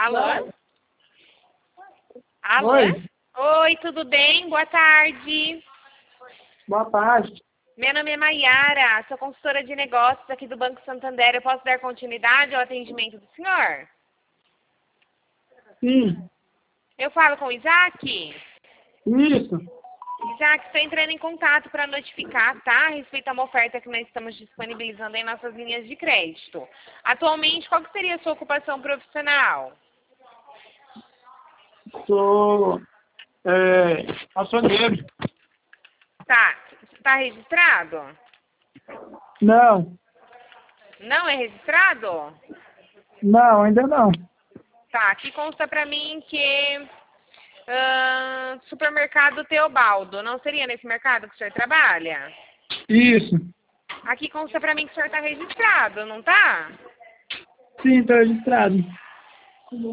Alô? Alô? Oi. Oi, tudo bem? Boa tarde. Boa tarde. Meu nome é Maiara, sou consultora de negócios aqui do Banco Santander. Eu posso dar continuidade ao atendimento do senhor? Sim. Eu falo com o Isaac? Isso. Isaac, estou entrando em contato para notificar, tá? A respeito a uma oferta que nós estamos disponibilizando em nossas linhas de crédito. Atualmente, qual que seria a sua ocupação profissional? Sou açougueiro. Tá. Está registrado? Não. Não é registrado? Não, ainda não. Tá, aqui consta pra mim que supermercado Teobaldo. Não seria nesse mercado que o senhor trabalha? Isso. Aqui consta pra mim que o senhor tá registrado, não tá? Sim, estou registrado.